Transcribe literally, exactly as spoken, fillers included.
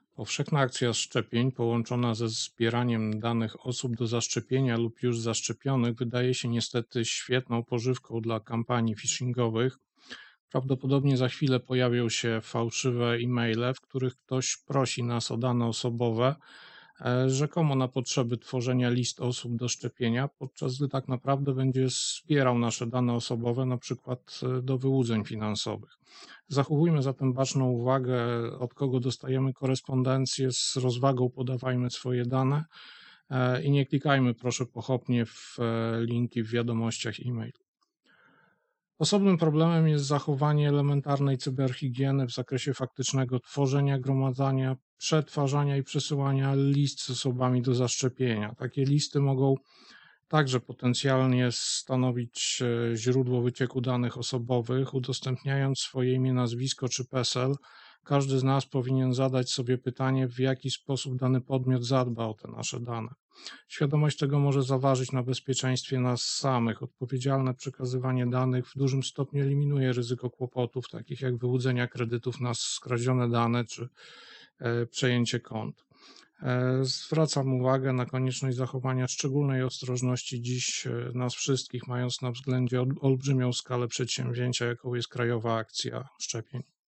Powszechna akcja szczepień połączona ze zbieraniem danych osób do zaszczepienia lub już zaszczepionych wydaje się niestety świetną pożywką dla kampanii phishingowych. Prawdopodobnie za chwilę pojawią się fałszywe e-maile, w których ktoś prosi nas o dane osobowe, e, rzekomo na potrzeby tworzenia list osób do szczepienia, podczas gdy tak naprawdę będzie zbierał nasze dane osobowe, na przykład e, do wyłudzeń finansowych. Zachowujmy zatem baczną uwagę, od kogo dostajemy korespondencję, z rozwagą podawajmy swoje dane e, i nie klikajmy proszę pochopnie w e, linki w wiadomościach e-mail. Osobnym problemem jest zachowanie elementarnej cyberhigieny w zakresie faktycznego tworzenia, gromadzenia, przetwarzania i przesyłania list z osobami do zaszczepienia. Takie listy mogą także potencjalnie stanowić e, źródło wycieku danych osobowych. Udostępniając swoje imię, nazwisko czy PESEL, każdy z nas powinien zadać sobie pytanie, w jaki sposób dany podmiot zadba o te nasze dane. Świadomość tego może zaważyć na bezpieczeństwie nas samych. Odpowiedzialne przekazywanie danych w dużym stopniu eliminuje ryzyko kłopotów, takich jak wyłudzenia kredytów na skradzione dane czy e, przejęcie kont. E, Zwracam uwagę na konieczność zachowania szczególnej ostrożności dziś e, nas wszystkich, mając na względzie ol- olbrzymią skalę przedsięwzięcia, jaką jest Krajowa Akcja Szczepień.